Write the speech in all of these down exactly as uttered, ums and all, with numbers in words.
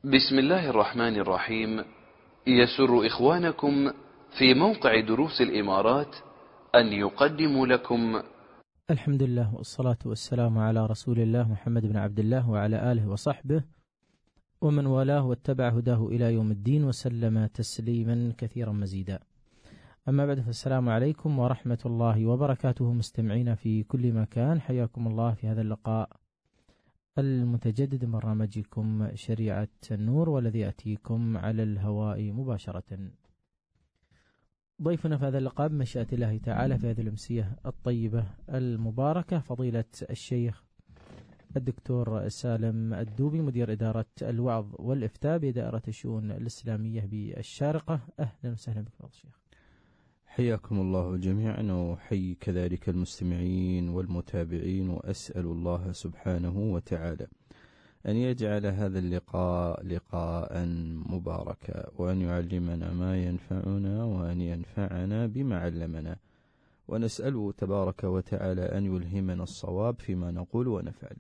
بسم الله الرحمن الرحيم. يسر إخوانكم في موقع دروس الإمارات أن يقدموا لكم الحمد لله والصلاة والسلام على رسول الله محمد بن عبد الله وعلى آله وصحبه ومن والاه واتبع هداه إلى يوم الدين وسلم تسليما كثيرا مزيدا. أما بعد، فالسلام عليكم ورحمة الله وبركاته مستمعين في كل مكان، حياكم الله في هذا اللقاء المتجدد من برنامجكم شريعة النور، والذي يأتيكم على الهواء مباشرة. ضيفنا في هذا اللقاء بمشيئة الله تعالى في هذه الأمسية الطيبة المباركة فضيلة الشيخ الدكتور سالم الدوبي، مدير إدارة الوعظ والإفتاء بدائرة الشؤون الإسلامية بالشارقة. أهلا وسهلا بك فضيلة الشيخ. حياكم الله جميعا، وحي كذلك المستمعين والمتابعين، وأسأل الله سبحانه وتعالى أن يجعل هذا اللقاء لقاء مباركا، وأن يعلمنا ما ينفعنا، وأن ينفعنا بما علمنا، ونسأله تبارك وتعالى أن يلهمنا الصواب فيما نقول ونفعل.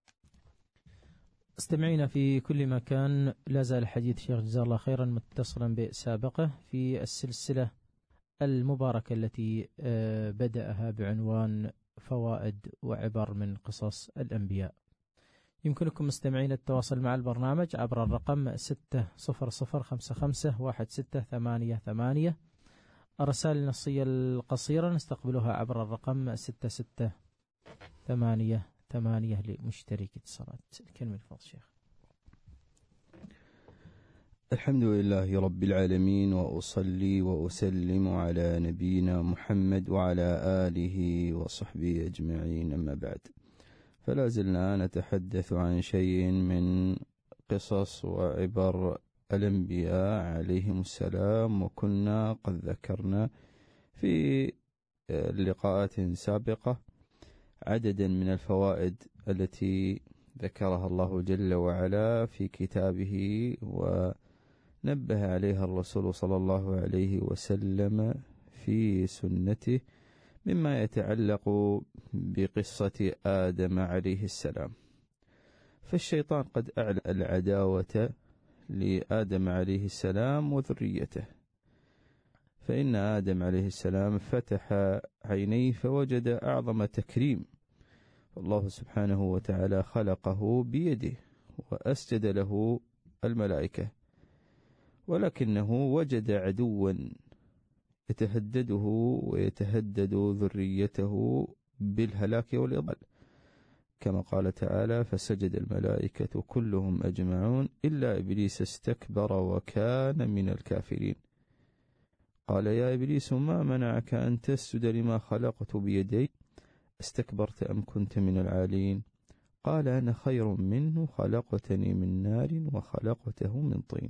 استمعينا في كل مكان، لا زال الحديث شيخ جزاه الله خيرا متصلا بسابقه في السلسلة المباركة التي بدأها بعنوان فوائد وعبر من قصص الأنبياء. يمكنكم مستمعين التواصل مع البرنامج عبر الرقم ستة صفر صفر خمسة خمسة واحد ستة ثمانية ثمانية. الرسائل النصية القصيرة نستقبلها عبر الرقم ستة ستة ثمانية ثمانية لمشترك اتصالات. الكلمة لفضل الشيخ. الحمد لله رب العالمين، وأصلي وأسلم على نبينا محمد وعلى آله وصحبه أجمعين، أما بعد، فلا زلنا نتحدث عن شيء من قصص وعبر الأنبياء عليهم السلام، وكنا قد ذكرنا في لقاءات سابقة عددا من الفوائد التي ذكرها الله جل وعلا في كتابه ونبه عليها الرسول صلى الله عليه وسلم في سنته، مما يتعلق بقصة آدم عليه السلام. فالشيطان قد أعلن العداوة لآدم عليه السلام وذريته، فإن آدم عليه السلام فتح عينيه فوجد أعظم تكريم، الله سبحانه وتعالى خلقه بيده وأسجد له الملائكة، ولكنه وجد عدوا يتهدده ويتهدد ذريته بالهلاك والإضلال، كما قال تعالى: فسجد الملائكة كلهم أجمعون إلا إبليس استكبر وكان من الكافرين. قال: يا إبليس ما منعك أن تسجد لما خلقت بيدي، استكبرت أم كنت من العالين؟ قال: أنا خير منه، خلقتني من نار وخلقته من طين.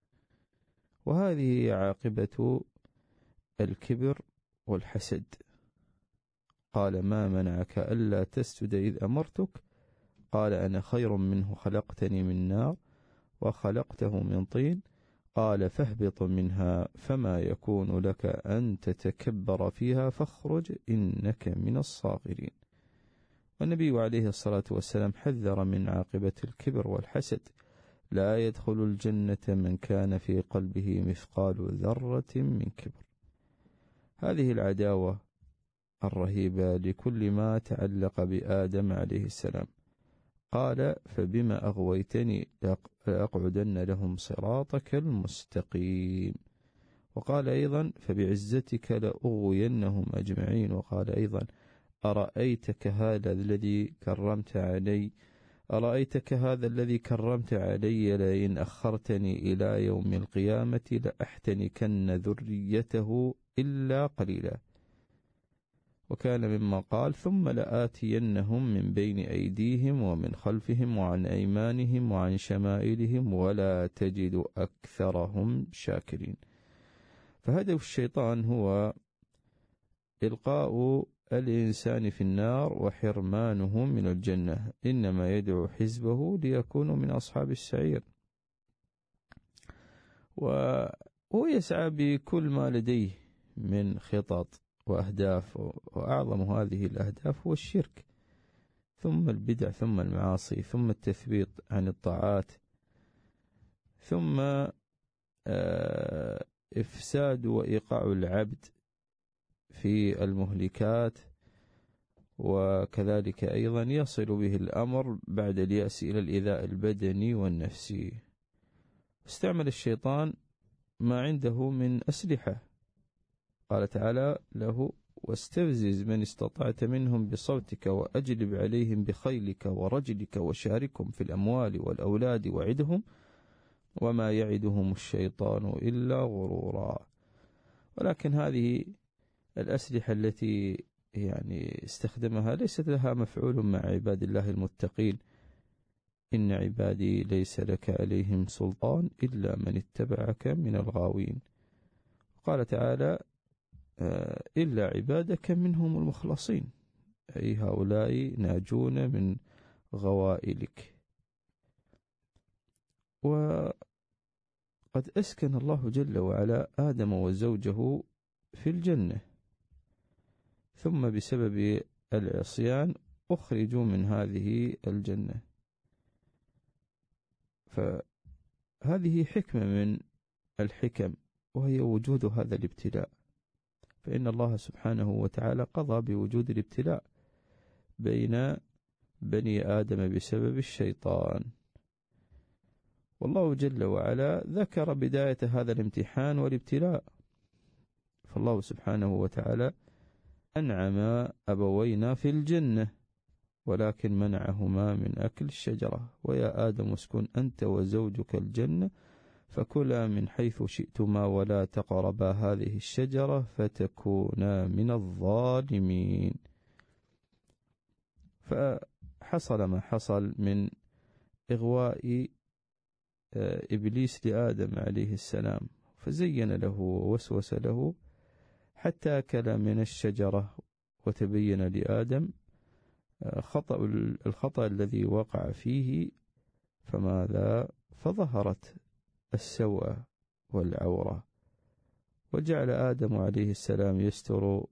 وهذه عاقبة الكبر والحسد. قال: ما منعك ألا تسجد إذ أمرتك؟ قال: أنا خير منه، خلقتني من نار وخلقته من طين. قال: فاهبط منها فما يكون لك أن تتكبر فيها فاخرج إنك من الصاغرين. والنبي عليه الصلاة والسلام حذر من عاقبة الكبر والحسد: لا يدخل الجنة من كان في قلبه مثقال ذرة من كبر. هذه العداوة الرهيبة لكل ما تعلق بآدم عليه السلام. قال: فبما أغويتني لأقعدن لهم صراطك المستقيم. وقال أيضا: فبعزتك لأغوينهم أجمعين. وقال أيضا: أرأيتك هذا الذي كرمت علي أرأيتك هذا الذي كرمت علي لئن أخرتني إلى يوم القيامة لأحتنكن ذريته إلا قليلا. وكان مما قال: ثم لآتينهم من بين أيديهم ومن خلفهم وعن أيمانهم وعن شمائلهم ولا تجد أكثرهم شاكرين. فهدف الشيطان هو إلقاء الإنسان في النار وحرمانه من الجنة، إنما يدعو حزبه ليكونوا من أصحاب السعير، وهو يسعى بكل ما لديه من خطط وأهداف، وأعظم هذه الأهداف هو الشرك، ثم البدع، ثم المعاصي، ثم التثبيط عن الطاعات. ثم إفساد وإيقاع العبد في المهلكات، وكذلك أيضا يصل به الأمر بعد اليأس إلى الإيذاء البدني والنفسي. استعمل الشيطان ما عنده من أسلحة، قال تعالى له: واستفزز من استطعت منهم بصوتك وأجلب عليهم بخيلك ورجلك وشاركهم في الأموال والأولاد وعدهم وما يعدهم الشيطان إلا غرورا. ولكن هذه الأسلحة التي يعني استخدمها ليست لها مفعول مع عباد الله المتقين. إن عبادي ليس لك عليهم سلطان إلا من اتبعك من الغاوين. قال تعالى: إلا عبادك منهم المخلصين، أي هؤلاء ناجون من غوائلك. وقد أسكن الله جل وعلا آدم وزوجه في الجنة، ثم بسبب العصيان أخرجوا من هذه الجنة. فهذه حكمة من الحكم، وهي وجود هذا الابتلاء. فإن الله سبحانه وتعالى قضى بوجود الابتلاء بين بني آدم بسبب الشيطان. والله جل وعلا ذكر بداية هذا الامتحان والابتلاء، فالله سبحانه وتعالى أنعم أبوينا في الجنة، ولكن منعهما من أكل الشجرة: ويا آدم اسكن أنت وزوجك الجنة فكلا من حيث شئتما ولا تقربا هذه الشجرة فتكونا من الظالمين. فحصل ما حصل من إغواء إبليس لآدم عليه السلام، فزين له ووسوس له حتى أكل من الشجرة، وتبين لآدم خطأ الخطأ الذي وقع فيه. فماذا؟ فظهرت السوء والعورة، وجعل آدم عليه السلام يستر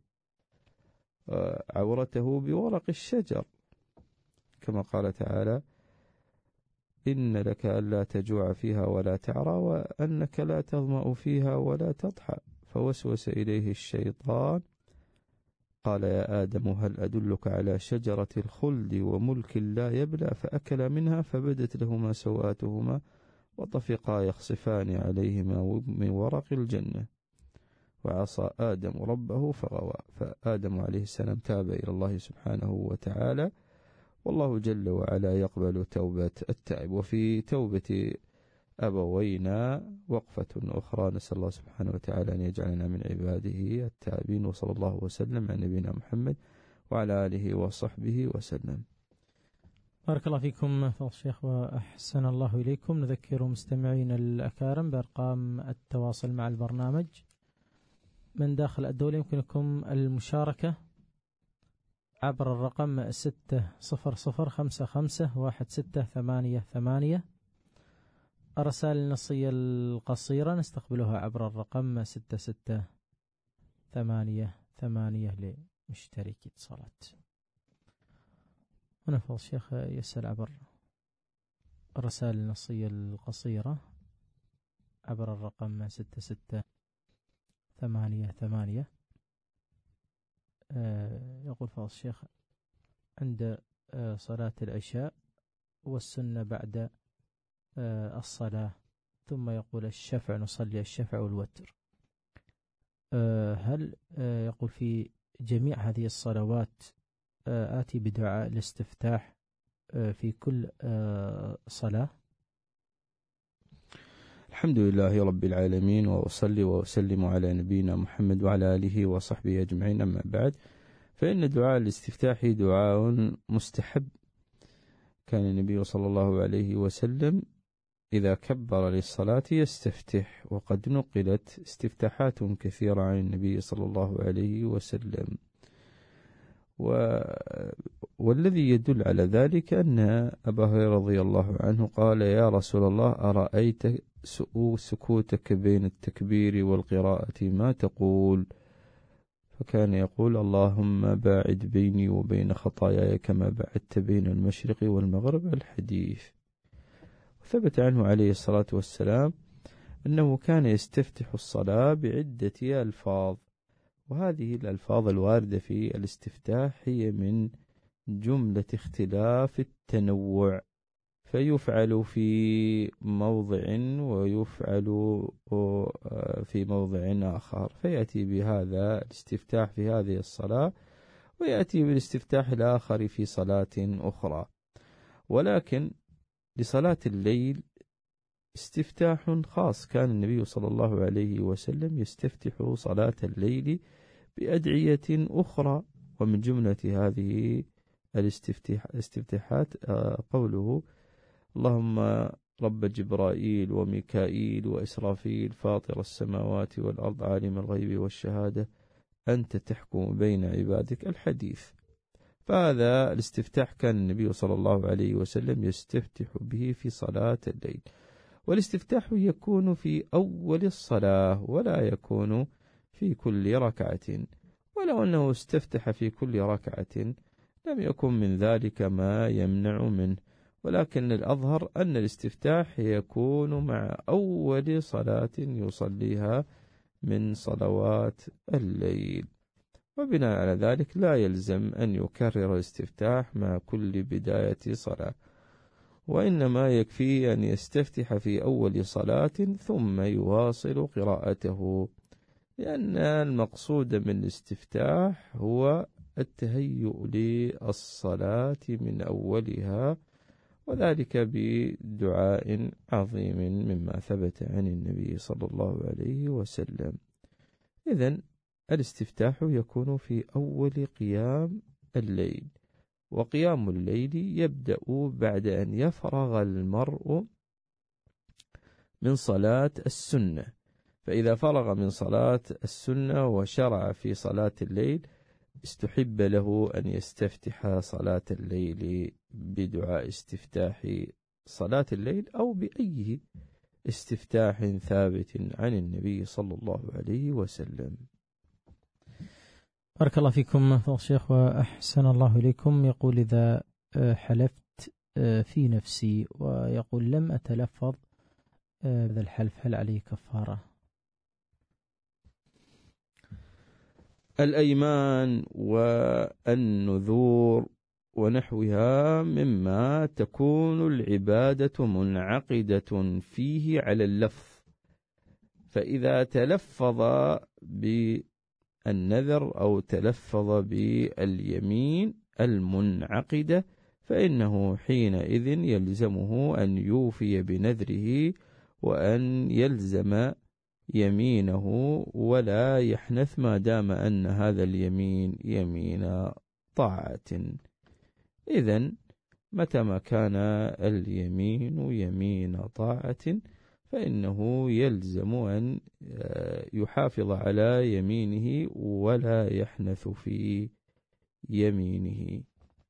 عورته بورق الشجر، كما قال تعالى: إن لك ألا تجوع فيها ولا تعرى وأنك لا تظمأ فيها ولا تضحى. فوسوس إليه الشيطان قال: يا آدم هل أدلك على شجرة الخلد وملك لا يبلى؟ فأكلا منها فبدت لهما سوآتهما وطفقا يخصفان عليهما من ورق الجنة، وعصى آدم ربه فغوى. فآدم عليه السلام تاب إلى الله سبحانه وتعالى، والله جل وعلا يقبل توبة التائب. وفي توبة أبوينا وقفة أخرى، نسأل الله سبحانه وتعالى أن يجعلنا من عباده التائبين. وصلى الله وسلم على نبينا محمد وعلى آله وصحبه وسلم. بارك الله فيكم فضل الشيخ وأحسن الله إليكم. نذكر مستمعين الأكارم بأرقام التواصل مع البرنامج من داخل الدولة. يمكنكم المشاركة عبر الرقم ستة صفر صفر خمسة خمسة واحد ستة ثمانية ثمانية. الرسائل النصية القصيرة نستقبلها عبر الرقم ستة ستة ثمانية ثمانية لمشتركي اتصالات. هنا فضل الشيخ يسأل عبر الرسائل النصية القصيرة عبر الرقم ستة ستة ثمانية ثمانية. يقول فضل الشيخ: عند صلاة العشاء والسنة بعد الصلاة، ثم يقول الشفع، نصلي الشفع والوتر، هل يقول في جميع هذه الصلوات آتي بدعاء الاستفتاح في كل صلاة؟ الحمد لله رب العالمين، وأصلي وأسلم على نبينا محمد وعلى آله وصحبه أجمعين. أما بعد، فإن دعاء الاستفتاح دعاء مستحب. كان النبي صلى الله عليه وسلم إذا كبر للصلاة يستفتح، وقد نقلت استفتاحات كثيرة عن النبي صلى الله عليه وسلم. و... والذي يدل على ذلك أن أبا هريرة رضي الله عنه قال: يا رسول الله أرأيت سكوتك بين التكبير والقراءة ما تقول؟ فكان يقول: اللهم باعد بيني وبين خطاياي كما بعدت بين المشرق والمغرب. الحديث. ثبت عنه عليه الصلاة والسلام أنه كان يستفتح الصلاة بعدة ألفاظ، وهذه الألفاظ الواردة في الاستفتاح هي من جملة اختلاف التنوع، فيفعل في موضع ويفعل في موضع آخر، فيأتي بهذا الاستفتاح في هذه الصلاة ويأتي بالاستفتاح الآخر في صلاة أخرى. ولكن لصلاة الليل استفتاح خاص، كان النبي صلى الله عليه وسلم يستفتح صلاة الليل بأدعية أخرى، ومن جملة هذه الاستفتاحات قوله: اللهم رب جبرائيل وميكائيل وإسرافيل فاطر السماوات والأرض عالم الغيب والشهادة أنت تحكم بين عبادك، الحديث. فهذا الاستفتاح كان النبي صلى الله عليه وسلم يستفتح به في صلاة الليل، والاستفتاح يكون في أول الصلاة ولا يكون في كل ركعة، ولو أنه استفتح في كل ركعة لم يكن من ذلك ما يمنع منه، ولكن الأظهر أن الاستفتاح يكون مع أول صلاة يصليها من صلوات الليل، وبناء على ذلك لا يلزم أن يكرر الاستفتاح مع كل بداية صلاة، وإنما يكفي أن يستفتح في أول صلاة ثم يواصل قراءته، لأن المقصود من الاستفتاح هو التهيؤ للصلاة من أولها، وذلك بدعاء عظيم مما ثبت عن النبي صلى الله عليه وسلم. إذن الاستفتاح يكون في أول قيام الليل، وقيام الليل يبدأ بعد أن يفرغ المرء من صلاة السنة، فإذا فرغ من صلاة السنة وشرع في صلاة الليل استحب له أن يستفتح صلاة الليل بدعاء استفتاح صلاة الليل أو بأي استفتاح ثابت عن النبي صلى الله عليه وسلم. بارك الله فيكم فضل الشيخ وأحسن الله إليكم. يقول: إذا حلفت في نفسي ويقول لم أتلفظ هذا الحلف هل عليه كفارة؟ الأيمان والنذور ونحوها مما تكون العبادة منعقدة فيه على اللفظ، فإذا تلفظ بالنذر أو تلفظ باليمين المنعقدة فإنه حينئذ يلزمه أن يوفي بنذره وأن يلزم يمينه ولا يحنث ما دام أن هذا اليمين يمين طاعة. إذن متى ما كان اليمين يمين طاعة فإنه يلزم أن يحافظ على يمينه ولا يحنث في يمينه.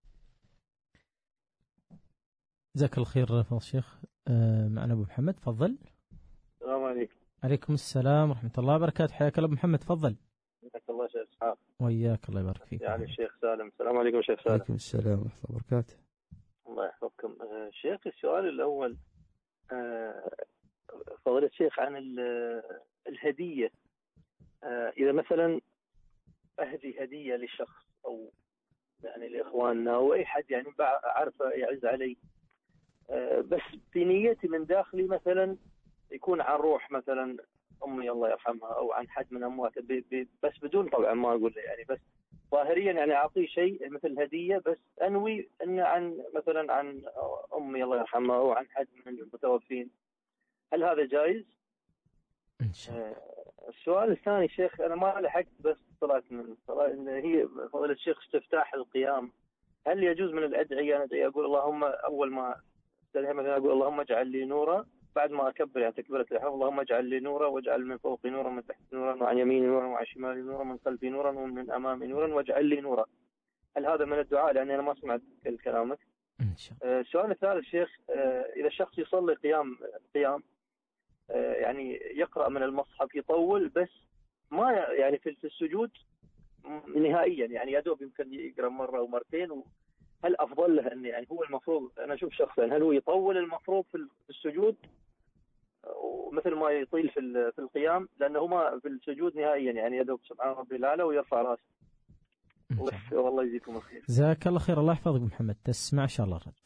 جزاك الخير فضل الشيخ. معنا أبو محمد، تفضل. السلام عليكم. عليكم السلام ورحمة الله وبركاته. حياك الله أبو محمد، تفضل. حياك الله شيخ إسحاق. وياك، الله يبارك فيك. يعني الشيخ سالم. السلام عليكم شيخ سالم. عليكم السلام ورحمة الله وبركاته. الله يحفظكم. آه شيخ، السؤال الأول آه فضيلة الشيخ عن الهدية. آه إذا مثلا أهدي هدية لشخص أو يعني لإخواننا أو أي حد يعني أعرفه يعز علي، آه بس في نيتي من داخلي مثلا يكون عن روح مثلا أمي الله يرحمها أو عن حد من أمواته، بس بدون طبعا ما أقول له يعني، بس ظاهريا يعني أعطيه شيء مثل هدية، بس أنوي أن عن مثلا عن أمي الله يرحمها أو عن حد من المتوفين، هل هذا جائز؟ إن شاء الله. آه السؤال الثاني شيخ، أنا ما لحقت بس طلعت من الصلاة، إن هي فضيلة الشيخ استفتاح القيام، هل يجوز من الأدعية أنا أدعي أقول اللهم أول ما مثلا أقول اللهم اجعل لي نورا، بعد ما أكبر يعني تكبيرة الإحرام اللهم اجعل لي نورا واجعل من فوقي نورا من تحت نورا وعن يميني نورا وعن شمالي نورا من خلفي نورا ومن أمامي نورا واجعل لي نورا، هل هذا من الدعاء؟ لأني أنا ما سمعت كلامك. إن شاء الله. السؤال الثالث شيخ، إذا الشخص يصلي قيام قيام يعني يقرأ من المصحف يطول، بس ما يعني في السجود نهائيا يعني يا دوب يمكن يقرأ مرة أو مرتين هل أفضل له أن يعني هو المفروض، أنا أشوف شخصا، هل هو يطول المفروض في السجود ومثل ما يطيل في في القيام، لأنه ما في السجود نهائيا يعني يدعو سبحان ربي الأعلى ويرفع رأسه. والله يجزيكم الخير. جزاك الله خير. الله يحفظك محمد. تسمع إن شاء الله رد.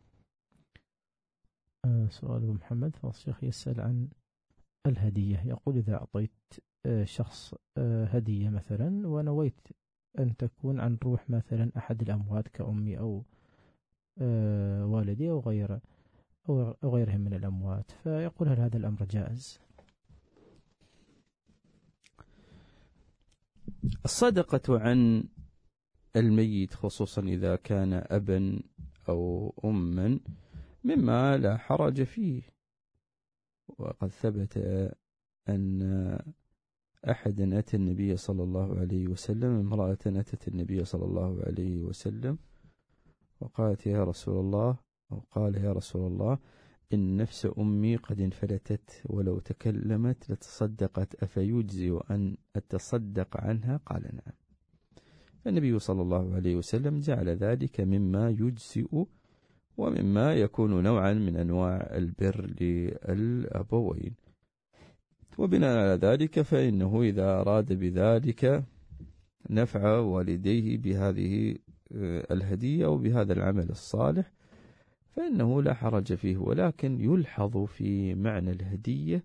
أه سؤال أبو محمد فضل الشيخ يسأل عن الهدية. يقول إذا أعطيت أه شخص أه هدية مثلا ونويت أن تكون عن روح مثلا أحد الأموات كأمي أو أه والدي أو غيره أو غيرهم من الأموات، فيقول هل هذا الأمر جائز؟ الصدقة عن الميت خصوصا إذا كان أبا أو أما مما لا حرج فيه، وقد ثبت أن أحدا أتى النبي صلى الله عليه وسلم، امرأة أتت النبي صلى الله عليه وسلم وقالت يا رسول الله، أو قال يا رسول الله إن نفس أمي قد انفلتت ولو تكلمت لتصدقت أفيجزئ أن أتصدق عنها؟ قال نعم. فالنبي صلى الله عليه وسلم جعل ذلك مما يجزئ ومما يكون نوعا من أنواع البر للأبوين، وبناء على ذلك فإنه إذا أراد بذلك نفع والديه بهذه الهدية أو بهذا العمل الصالح فإنه لا حرج فيه، ولكن يلحظ في معنى الهدية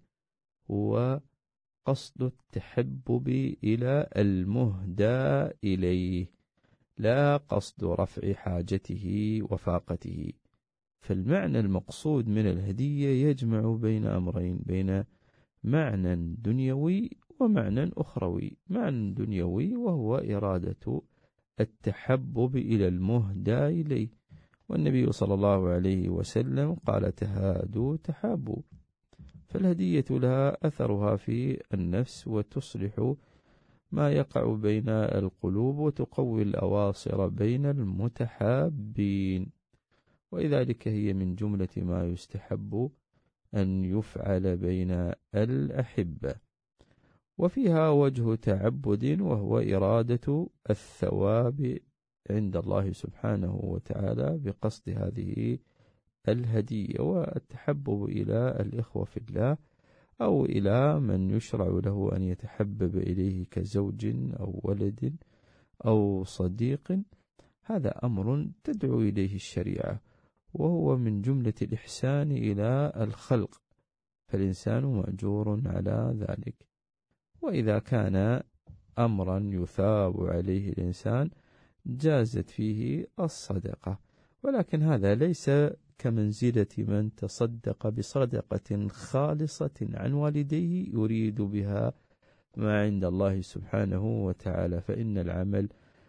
هو قصد التحبب إلى المهدى إليه، لا قصد رفع حاجته وفاقته. فالمعنى المقصود من الهدية يجمع بين أمرين، بين معنى دنيوي ومعنى أخروي. معنى دنيوي وهو إرادة التحبب إلى المهدى إليه، والنبي صلى الله عليه وسلم قال تهادوا تحابوا. فالهدية لها أثرها في النفس وتصلح ما يقع بين القلوب وتقوي الأواصر بين المتحابين، ولذلك هي من جملة ما يستحب أن يفعل بين الأحبة. وفيها وجه تعبد وهو إرادة الثواب عند الله سبحانه وتعالى بقصد هذه الهدية، والتحبب إلى الإخوة في الله أو إلى من يشرع له أن يتحبب إليه كزوج أو ولد أو صديق، هذا أمر تدعو إليه الشريعة، وهو من جملة الإحسان إلى الخلق، فالإنسان مأجور على ذلك. وإذا كان أمرا يثاب عليه الإنسان جازت فيه الصدقة، ولكن هذا ليس كمنزلة من تصدق بصدقة خالصة عن والديه يريد بها ما عند الله سبحانه وتعالى، فإن العمل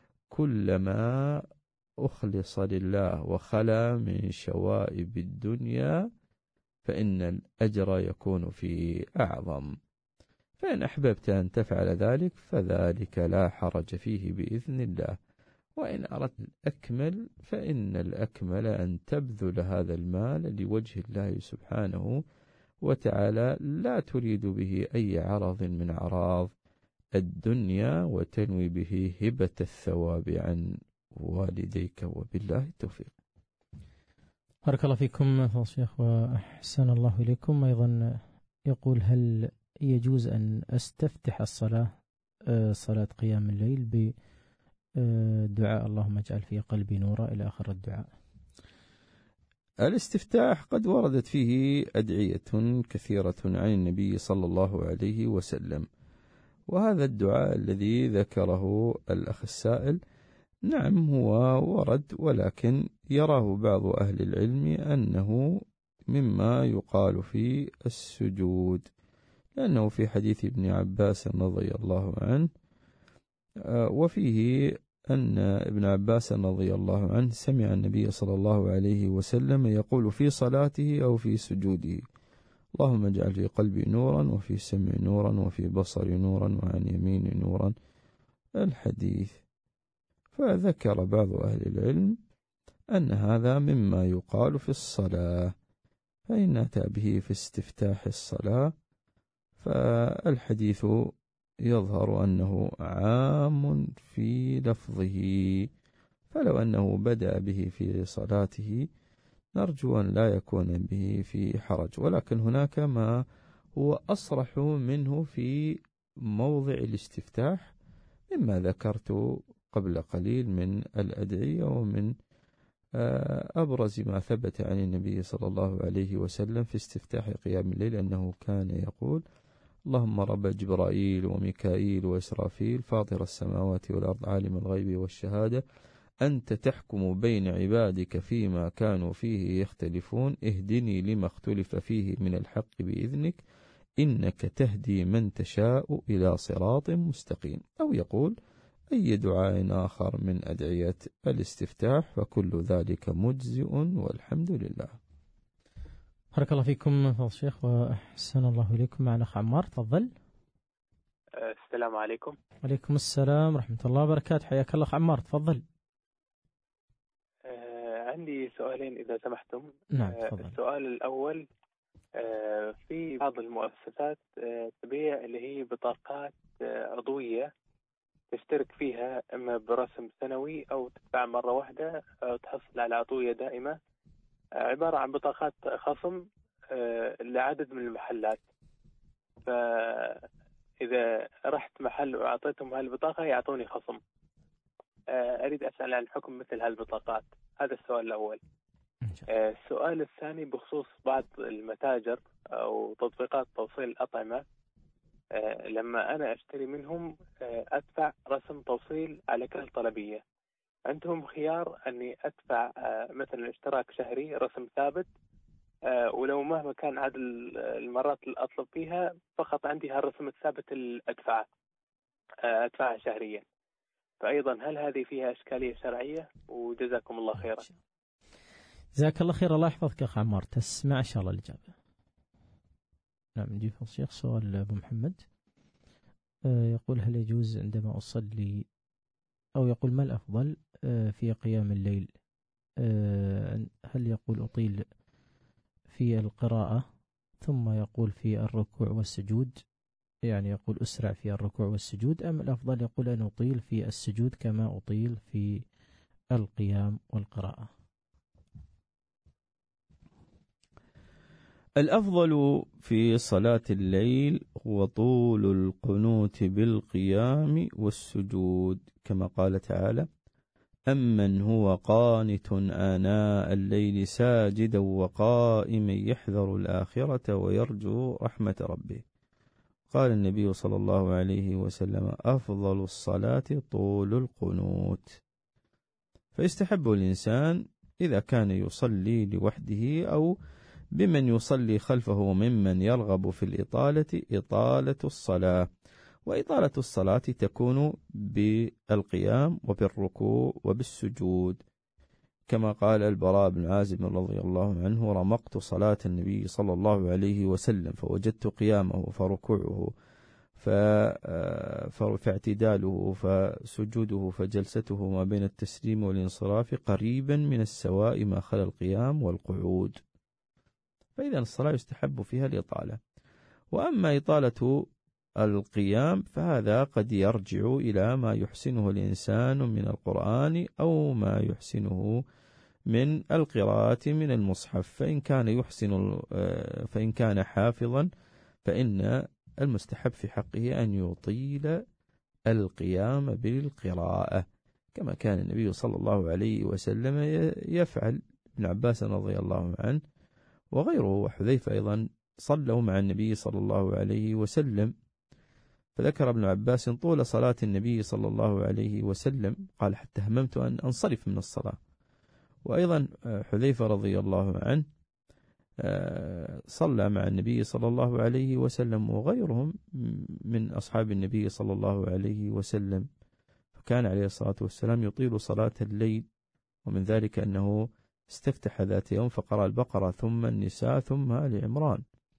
كلما أخلص لله وخلا من شوائب الدنيا فإن الأجر يكون فيه أعظم. فإن أحببت أن تفعل ذلك فذلك لا حرج فيه بإذن الله. وإن أردت الأكمل فإن الأكمل أن تبذل هذا المال لوجه الله سبحانه وتعالى، لا تريد به أي عرض من أعراض الدنيا، وتنوي به هبة الثواب عن والديك، وبالله التوفيق. بارك الله فيكم فضل الشيخ وأحسن الله إليكم. أيضا يقول هل يجوز أن أستفتح الصلاة صلاة قيام الليل بدعاء اللهم اجعل في قلبي نورا إلى آخر الدعاء؟ الاستفتاح قد وردت فيه أدعية كثيرة عن النبي صلى الله عليه وسلم، وهذا الدعاء الذي ذكره الأخ السائل نعم هو ورد، ولكن يراه بعض أهل العلم أنه مما يقال في السجود، لأنه في حديث ابن عباس رضي الله عنه، وفيه أن ابن عباس رضي الله عنه سمع النبي صلى الله عليه وسلم يقول في صلاته أو في سجوده اللهم اجعل في قلبي نورا وفي سمعي نورا وفي بصري نورا وعن يميني نورا الحديث. فذكر بعض أهل العلم أن هذا مما يقال في الصلاة، فإن أتى به في استفتاح الصلاة فالحديث يظهر أنه عام في لفظه، فلو أنه بدأ به في صلاته نرجو أن لا يكون به في حرج. ولكن هناك ما هو أصرح منه في موضع الاستفتاح مما ذكرت قبل قليل من الأدعية، ومن أبرز ما ثبت عن النبي صلى الله عليه وسلم في استفتاح قيام الليل أنه كان يقول: اللهم رب جبرائيل وميكائيل وإسرافيل فاطر السماوات والأرض عالم الغيب والشهادة أنت تحكم بين عبادك فيما كانوا فيه يختلفون اهدني لما اختلف فيه من الحق بإذنك إنك تهدي من تشاء إلى صراط مستقيم. أو يقول أي دعاء آخر من أدعية الاستفتاح، فكل ذلك مجزئ والحمد لله. بارك الله فيكم فضل الشيخ وأحسن الله إليكم. معنا أخ عمار، تفضل. السلام عليكم. وعليكم السلام ورحمة الله وبركاته، حياك الله أخ عمار، تفضل. عندي سؤالين إذا سمحتم. نعم تفضل. السؤال الأول، في بعض المؤسسات تبيع اللي هي بطاقات عضوية تشترك فيها إما برسم سنوي أو تدفع مرة واحدة أو تحصل على عضوية دائمة، عبارة عن بطاقات خصم لعدد من المحلات. فإذا رحت محل وأعطيتهم هالبطاقة يعطوني خصم. أريد أسأل عن حكم مثل هالبطاقات. هذا السؤال الأول. السؤال الثاني بخصوص بعض المتاجر أو تطبيقات توصيل الأطعمة، لما أنا أشتري منهم أدفع رسم توصيل على كل طلبية. عندهم خيار أني أدفع مثلا اشتراك شهري رسم ثابت، ولو مهما كان عدد المرات اللي أطلب فيها فقط عندي هالرسم الثابت اللي أدفعه أدفعه شهريا. فأيضا هل هذه فيها إشكالية شرعية؟ وجزاكم الله خيرا. جزاك الله خير، الله يحفظك أخ عمار. تسمع إن شاء الله الإجابة. نعم نجيب الشيخ. سؤال أبو محمد يقول: هل يجوز عندما أصلي، أو يقول ما الأفضل في قيام الليل؟ هل يقول أطيل في القراءة ثم يقول في الركوع والسجود، يعني يقول أسرع في الركوع والسجود، أم الأفضل يقول أن أطيل في السجود كما أطيل في القيام والقراءة؟ الأفضل في صلاة الليل هو طول القنوت بالقيام والسجود، كما قال تعالى: أمن هو قانت آناء الليل ساجدا وقائما يحذر الآخرة ويرجو رحمة ربه. قال النبي صلى الله عليه وسلم: أفضل الصلاة طول القنوت. فيستحب الإنسان إذا كان يصلي لوحده أو بمن يصلي خلفه ممن يرغب في الإطالة إطالة الصلاة. وإطالة الصلاة تكون بالقيام وبالركوع وبالسجود، كما قال البراء بن عازب رضي الله عنه: رمقت صلاة النبي صلى الله عليه وسلم فوجدت قيامه فركوعه فاعتداله فسجوده فجلسته ما بين التسليم والانصراف قريبا من السواء ما خلا القيام والقعود. فإذا الصلاة يستحب فيها الإطالة. وأما إطالة القيام فهذا قد يرجع إلى ما يحسنه الإنسان من القرآن أو ما يحسنه من القراءة من المصحف. فإن كان يحسن فإن كان حافظا فإن المستحب في حقه أن يطيل القيام بالقراءة، كما كان النبي صلى الله عليه وسلم يفعل. ابن عباس رضي الله عنه وغيره وحذيفة أيضا صلوا مع النبي صلى الله عليه وسلم، فذكر ابن عباس طول صلاة النبي صلى الله عليه وسلم، قال: حتى هممت أن أنصرف من الصلاة. وأيضا حذيفة رضي الله عنه صلى مع النبي صلى الله عليه وسلم وغيرهم من أصحاب النبي صلى الله عليه وسلم، فكان عليه الصلاة والسلام يطيل صلاة الليل. ومن ذلك أنه استفتح ذات يوم فقرأ البقرة ثم النساء ثم آل عمران.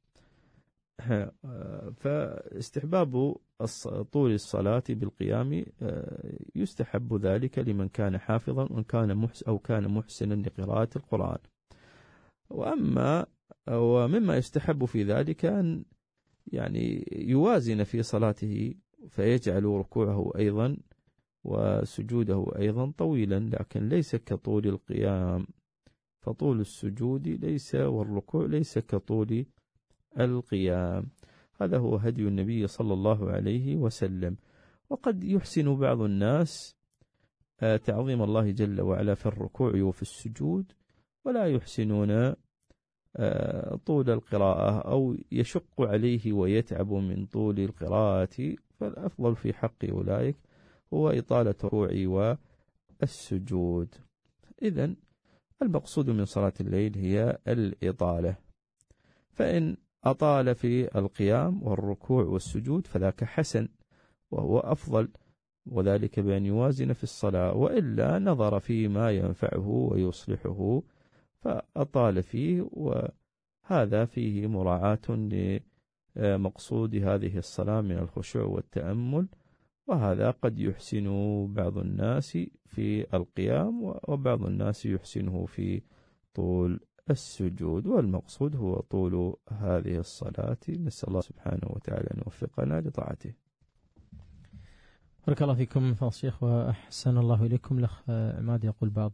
فاستحباب طول الصلاة بالقيام يستحب ذلك لمن كان حافظا ومن كان محسن أو كان محسنا لقراءة القرآن. وأما ومما يستحب في ذلك أن يعني يوازن في صلاته فيجعل ركوعه أيضا وسجوده أيضا طويلا لكن ليس كطول القيام، فطول السجود ليس والركوع ليس كطول القيام. هذا هو هدي النبي صلى الله عليه وسلم. وقد يحسن بعض الناس تعظيم الله جل وعلا في الركوع وفي السجود، ولا يحسنون طول القراءة أو يشق عليه ويتعب من طول القراءة، فالأفضل في حق أولئك هو إطالة الركوع والسجود. إذن المقصود من صلاة الليل هي الإطالة، فإن أطال في القيام والركوع والسجود فذاك حسن وهو أفضل، وذلك بأن يوازن في الصلاة، وإلا نظر فيما ينفعه ويصلحه فأطال فيه، وهذا فيه مراعاة لمقصود هذه الصلاة من الخشوع والتأمل. وهذا قد يحسن بعض الناس في القيام وبعض الناس يحسنه في طول السجود، والمقصود هو طول هذه الصلاة. نسأل الله سبحانه وتعالى أن يوفقنا لطاعته. بارك الله فيكم فضل الشيخ وأحسن الله إليكم. الأخ عماد يقول بعض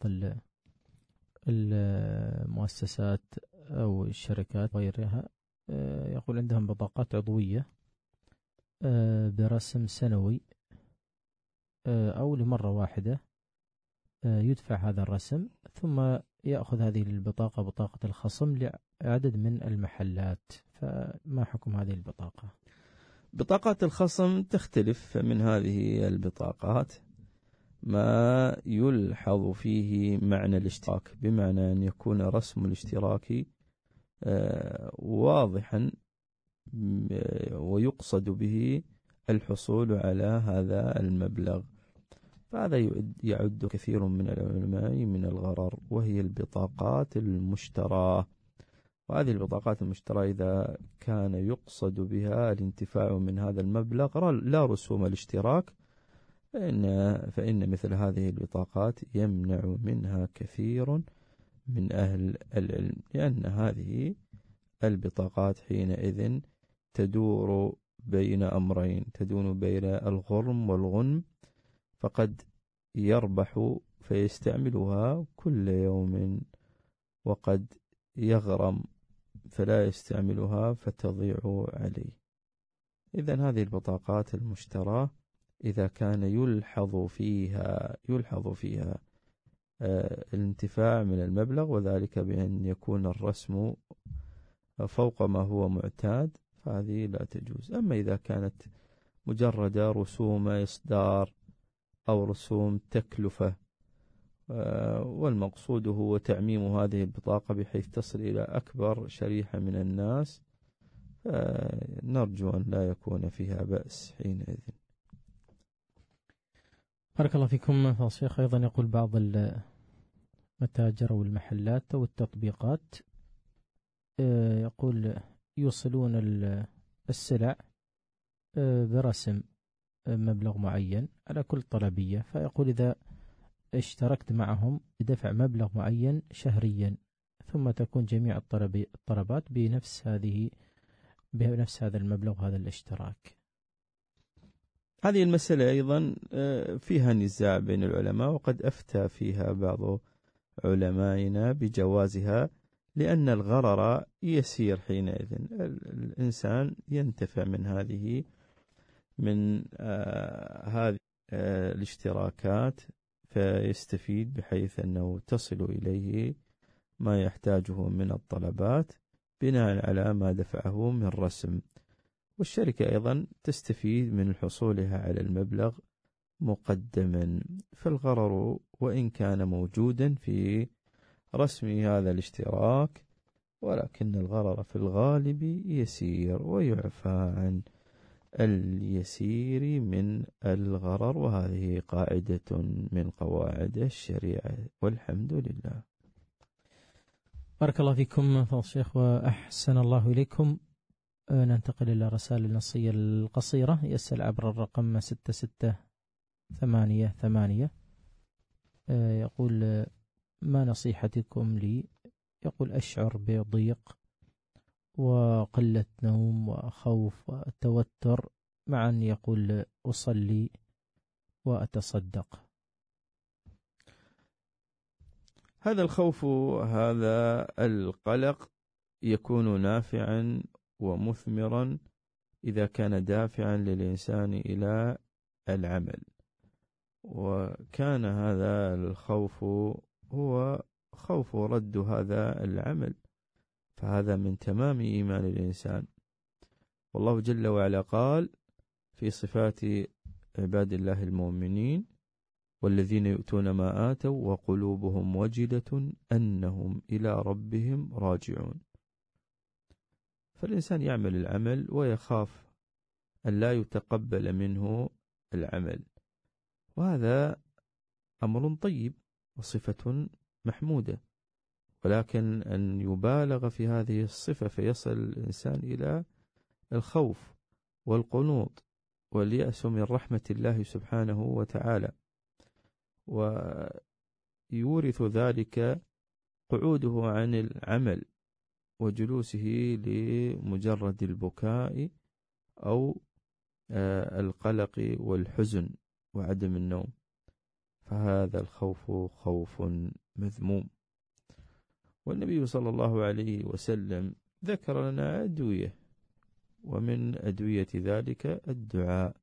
المؤسسات أو الشركات وغيرها يقول عندهم بطاقات عضوية برسم سنوي أو لمرة واحدة يدفع هذا الرسم، ثم يأخذ هذه البطاقة بطاقة الخصم لعدد من المحلات، فما حكم هذه البطاقة؟ بطاقات الخصم تختلف من هذه البطاقات ما يلحظ فيه معنى الاشتراك، بمعنى أن يكون رسم الاشتراك واضحا ويقصد به الحصول على هذا المبلغ، فهذا يعد كثير من العلماء من الغرر، وهي البطاقات المشتراه. وهذه البطاقات المشتراه إذا كان يقصد بها الانتفاع من هذا المبلغ لا رسوم الاشتراك، فإن, فإن مثل هذه البطاقات يمنع منها كثير من أهل العلم، لأن هذه البطاقات حينئذ تدور بين أمرين، تدور بين الغرم والغنم، فقد يربح فيستعملها كل يوم، وقد يغرم فلا يستعملها فتضيع عليه. إذن هذه البطاقات المشتراه إذا كان يلحظ فيها يلحظ فيها آه الانتفاع من المبلغ، وذلك بأن يكون الرسم فوق ما هو معتاد، فهذه لا تجوز. أما إذا كانت مجرد رسوم إصدار أو رسوم تكلفة آه والمقصود هو تعميم هذه البطاقة بحيث تصل إلى أكبر شريحة من الناس، نرجو أن لا يكون فيها بأس حينئذ. بارك الله فيكم فضل الشيخ. أيضا يقول بعض المتاجر والمحلات أو التطبيقات يقول يوصلون السلع برسم مبلغ معين على كل طلبية، فيقول إذا اشتركت معهم بدفع مبلغ معين شهريا ثم تكون جميع الطلبات بنفس هذه بنفس هذا المبلغ وهذا الاشتراك. هذه المسألة أيضا فيها نزاع بين العلماء، وقد أفتى فيها بعض علمائنا بجوازها، لأن الغرر يسير حينئذ، الإنسان ينتفع من هذه من آه هذه آه الاشتراكات فيستفيد، بحيث أنه تصل إليه ما يحتاجه من الطلبات بناء على ما دفعه من رسم، والشركة أيضا تستفيد من حصولها على المبلغ مقدما. فالغرر وإن كان موجودا في رسم هذا الاشتراك، ولكن الغرر في الغالب يسير، ويعفى عن اليسير من الغرر، وهذه قاعدة من قواعد الشريعة، والحمد لله. بارك الله فيكم فضل الشيخ وأحسن الله إليكم. ننتقل إلى رسائل النصية القصيرة. يسأل عبر الرقم ستة ستة ثمانية ثمانية، يقول ما نصيحتكم لي؟ يقول أشعر بضيق وقلة نوم وخوف وتوتر، معا يقول أصلي وأتصدق. هذا الخوف، هذا القلق يكون نافعا ومثمرا إذا كان دافعا للإنسان إلى العمل، وكان هذا الخوف هو خوف رد هذا العمل، فهذا من تمام إيمان الإنسان. والله جل وعلا قال في صفات عباد الله المؤمنين: والذين يؤتون ما آتوا وقلوبهم وجلة أنهم إلى ربهم راجعون. فالإنسان يعمل العمل ويخاف أن لا يتقبل منه العمل، وهذا أمر طيب وصفة محمودة، ولكن أن يبالغ في هذه الصفة فيصل الإنسان إلى الخوف والقنوط واليأس من رحمة الله سبحانه وتعالى، ويورث ذلك قعوده عن العمل وجلوسه لمجرد البكاء أو القلق والحزن وعدم النوم، فهذا الخوف خوف مذموم. والنبي صلى الله عليه وسلم ذكر لنا أدوية، ومن أدوية ذلك الدعاء،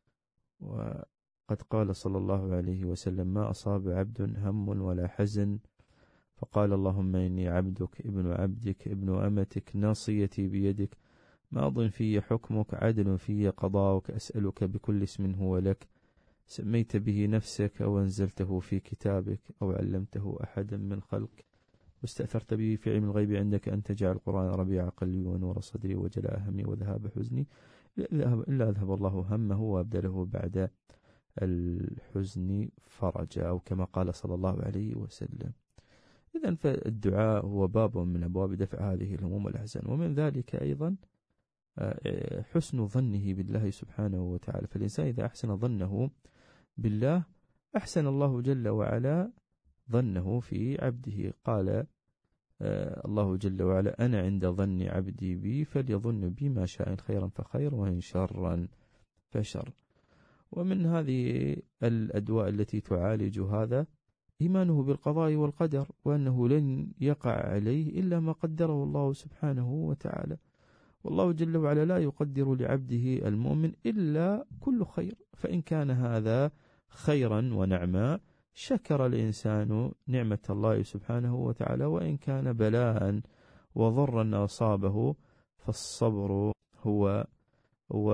وقد قال صلى الله عليه وسلم: ما أصاب عبد هم ولا حزن فقال اللهم إني عبدك ابن عبدك ابن أمتك ناصيتي بيدك ماض في حكمك عدل في قضاؤك أسألك بكل اسم هو لك سميت به نفسك أو أنزلته في كتابك أو علمته أحدا من خلقك واستأثرت به في علم الغيب عندك أن تجعل القرآن ربيع قلبي ونور صدري وجلاء همي وذهاب حزني إلا أذهب الله همه وأبدله بعد الحزن فرجا، أو كما قال صلى الله عليه وسلم. إذن فالدعاء هو باب من أبواب دفع هذه الهموم والأحزان، ومن ذلك أيضا حسن ظنه بالله سبحانه وتعالى. فالإنسان إذا أحسن ظنه بالله أحسن الله جل وعلا ظنه في عبده. قال الله جل وعلا: أنا عند ظن عبدي بي فليظن بي ما شاء خيرا فخير وإن شرا فشر. ومن هذه الأدواء التي تعالج هذا إيمانه بالقضاء والقدر، وأنه لن يقع عليه إلا ما قدره الله سبحانه وتعالى. والله جل وعلا لا يقدر لعبده المؤمن إلا كل خير، فإن كان هذا خيرا ونعما شكر الإنسان نعمة الله سبحانه وتعالى، وإن كان بلاء وضرا أصابه فالصبر هو هو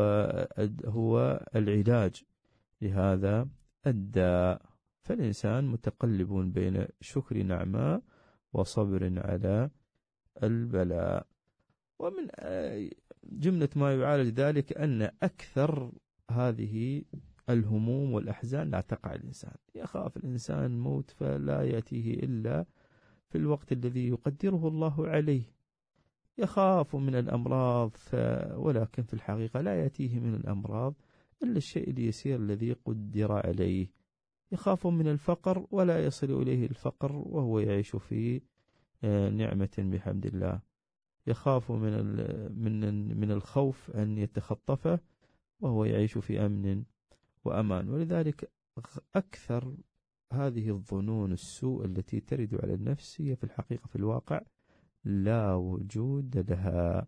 هو العلاج لهذا الداء. فالإنسان متقلب بين شكر نعماء وصبر على البلاء. ومن جملة ما يعالج ذلك أن أكثر هذه الهموم والأحزان لا تقع الإنسان. يخاف الإنسان الموت فلا يأتيه إلا في الوقت الذي يقدره الله عليه. يخاف من الأمراض ولكن في الحقيقة لا يأتيه من الأمراض إلا الشيء اليسير الذي قدر عليه. يخاف من الفقر ولا يصل إليه الفقر وهو يعيش في نعمة بحمد الله. يخاف من من من الخوف أن يتخطفه وهو يعيش في أمن وأمان. ولذلك أكثر هذه الظنون السوء التي ترد على النفس هي في الحقيقة في الواقع لا وجود لها،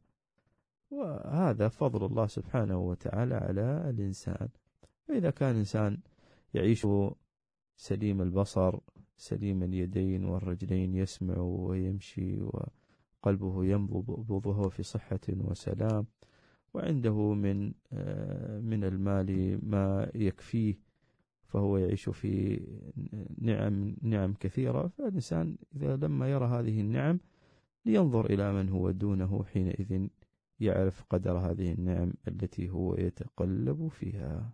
وهذا فضل الله سبحانه وتعالى على الإنسان. فإذا كان الإنسان يعيش سليم البصر سليم اليدين والرجلين، يسمع ويمشي وقلبه ينبض وهو في صحة وسلام، وعنده من من المال ما يكفيه، فهو يعيش في نعم نعم كثيرة. فالإنسان إذا لما يرى هذه النعم لينظر إلى من هو دونه، حينئذ يعرف قدر هذه النعم التي هو يتقلب فيها.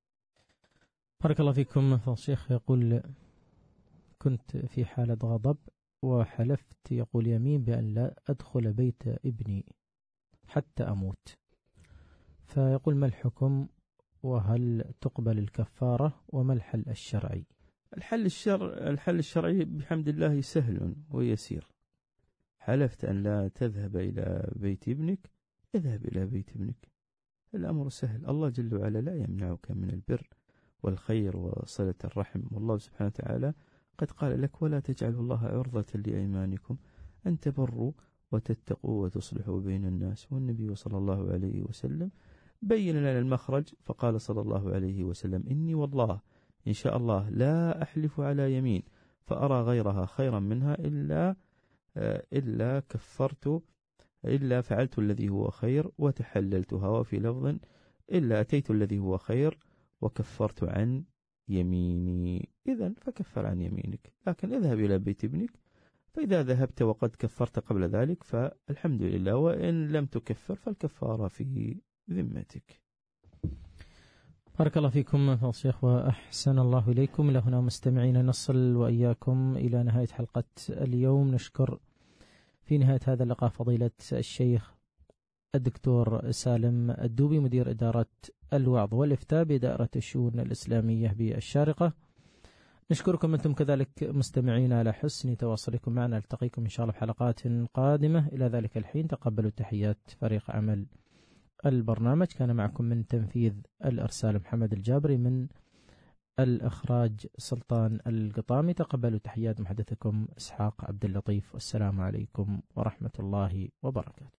بارك الله فيكم. فالشيخ يقول: كنت في حالة غضب وحلفت يقول يمين بأن لا أدخل بيت ابني حتى أموت، فيقول: ما الحكم وهل تقبل الكفارة وما الحل الشرعي؟ الحل الشرع الحل الشرعي بحمد الله سهل ويسير. حلفت أن لا تذهب إلى بيت ابنك، اذهب إلى بيت ابنك، الأمر سهل. الله جل وعلا لا يمنعك من البر والخير وصلة الرحم. والله سبحانه وتعالى قد قال لك ولا تجعلوا الله عرضة لأيمانكم أن تبروا وتتقوا وتصلحوا بين الناس. والنبي صلى الله عليه وسلم بين لنا المخرج فقال صلى الله عليه وسلم إني والله إن شاء الله لا أحلف على يمين فأرى غيرها خيرا منها إلا إلا كفرت إلا فعلت الذي هو خير وتحللتها، وفي لفظ إلا أتيت الذي هو خير وكفرت عن يميني. إذن فكفر عن يمينك، لكن اذهب إلى بيت ابنك، فإذا ذهبت وقد كفرت قبل ذلك فالحمد لله، وإن لم تكفر فالكفارة في ذمتك. بارك الله فيكم فضل الشيخ وأحسن الله إليكم. إلى هنا مستمعين نصل وإياكم إلى نهاية حلقة اليوم. نشكر في نهاية هذا اللقاء فضيلة الشيخ الدكتور سالم الدوبي مدير إدارة الوعظ والإفتاء بدائرة الشؤون الإسلامية بالشارقة. نشكركم أنتم كذلك مستمعين على حسن تواصلكم معنا. نلتقيكم إن شاء الله في حلقات قادمة. إلى ذلك الحين تقبلوا تحيات فريق عمل البرنامج. كان معكم من تنفيذ الإرسال محمد الجابري، من الإخراج سلطان القطامي. تقبلوا تحيات محدثكم إسحاق عبد اللطيف، والسلام عليكم ورحمة الله وبركاته.